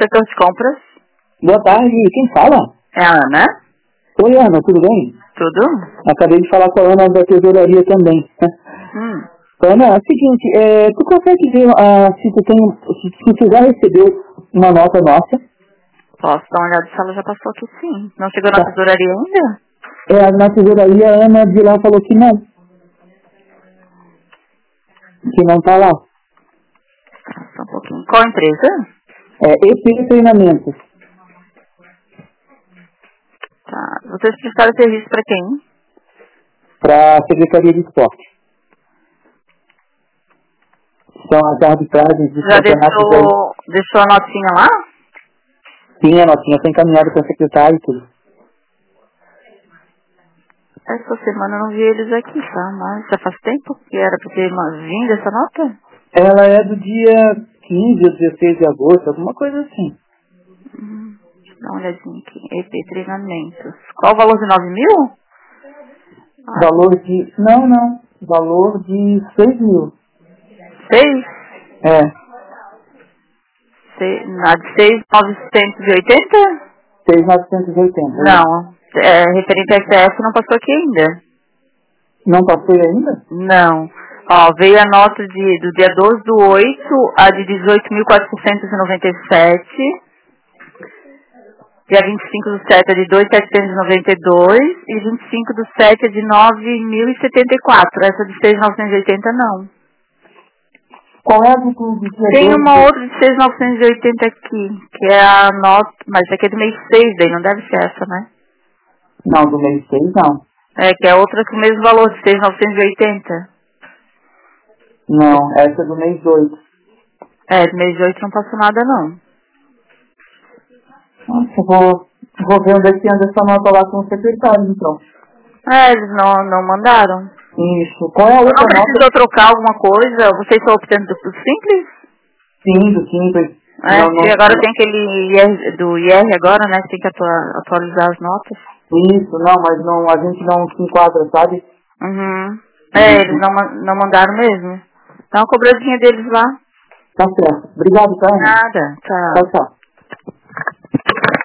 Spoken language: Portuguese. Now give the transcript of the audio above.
setor de compras. Boa tarde, quem fala? É a Ana? Oi, Ana, tudo bem? Tudo? Acabei de falar com a Ana da tesouraria também. Ana, é o seguinte, tu consegue ver se tu já recebeu uma nota nossa? Posso dar uma olhada se ela já passou aqui, sim. Não chegou na Tá. tesouraria ainda? Na tesouraria, a Ana de lá falou que não. Que não tá lá. Só um pouquinho. Qual empresa? EP Treinamentos. Tá. Vocês prestaram serviço pra quem? Para a Secretaria de Esporte. São as arbitragens dos Já campeonatos aí. deixou a notinha lá? Sim, a notinha foi encaminhada para a secretária e tudo. Essa semana eu não vi eles aqui, tá? Mas já faz tempo que era pra ter vindo essa nota? Ela é do dia 15 ou 16 de agosto, alguma coisa assim. Dá uma olhadinha aqui. EP Treinamentos. Qual o valor de 9 mil? Valor de... Não. Valor de 6 mil. 6? É. Na de 6.980? 6.980. Não. Referente a SF não passou aqui ainda. Não passei ainda? Não. Ó, veio a nota do dia 12/8, a de 18.497. Dia 25/7 é de 2.792 e 25/7 é de 9.074. Essa de 6.980 não. Qual é a do dia Tem 12? uma outra de 6.980 aqui, que é a nota, mas essa aqui é do mês 6 daí, não deve ser essa, né? Não, do mês 6 não. Que é outra com o mesmo valor, de 6.980. Não, essa é do mês 8. Do mês 8 não passou nada não. Nossa, vou ver onde é que anda essa nota lá com o secretário, então. Eles não mandaram. Isso. Qual é a outra Não nota? precisou trocar alguma coisa? Vocês estão optando do simples? Sim, do simples. E agora tem aquele do IR agora, né? Que tem que atualizar as notas. Isso, não, mas não, a gente não se enquadra, sabe? Uhum. Eles não mandaram mesmo. Dá uma cobradinha deles lá. Tá certo. Obrigado, tá? Nada. Tchau. Tchau, tchau.